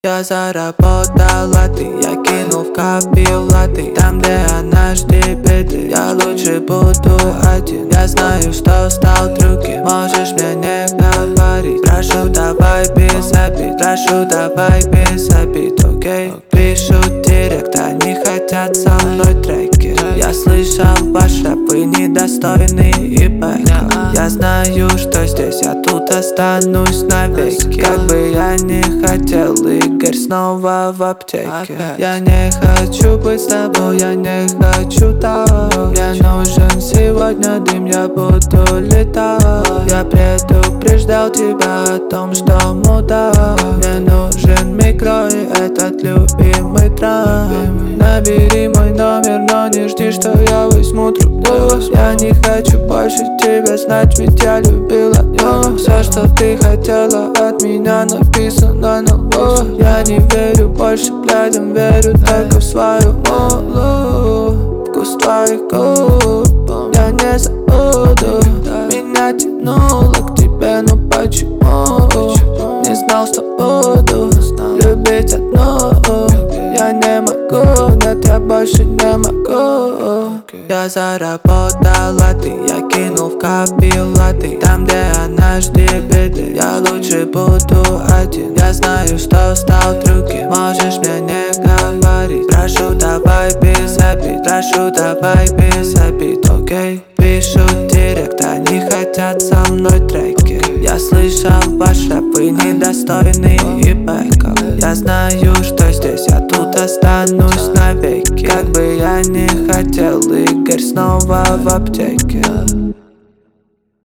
Я заработал латы, я кинул в копил латы. Там, где она ждет беды, я лучше буду один. Я знаю, что стал другим, можешь мне не говорить. Прошу, давай без обид, прошу, давай без обид, окей? Пишу директ, они хотят со мной треки. Я слышал ваш рэп, вы недостойны и бэков. Я знаю, что здесь я тут останусь навеки. Как бы я не хотел, Игорь снова в аптеке. Я не хочу быть с тобой, я не хочу того. Мне нужен сегодня дым, я буду летать. Я предупреждал тебя о том, что мудак. Мне нужен микро и этот любимый трап. Набери мой номер, но не жди, что я возьму трубку. Я не хочу больше тебя знать, ведь я любила. Все, что ты хотела от меня, написано на лбу. Я не верю больше блядям, верю только в свою улыбку. Вкус твоих губ я не забуду. Меня тянуло к тебе, но почему? Не знал, что буду любить одну. Я не могу, нет, я больше не могу. Я заработал латы, я кинул в копил латы. Там, где она ждет беды, я лучше буду один. Я знаю, что стал другим, можешь мне не говорить. Прошу, давай без обид, прошу, давай без обид, окей? Пишу директ, они хотят со мной треки. Я слышал ваш рэп, вы недостойны и бэков. Я знаю, что здесь я тут останусь навеки. Как бы я не хотел, Игорь снова в аптеке.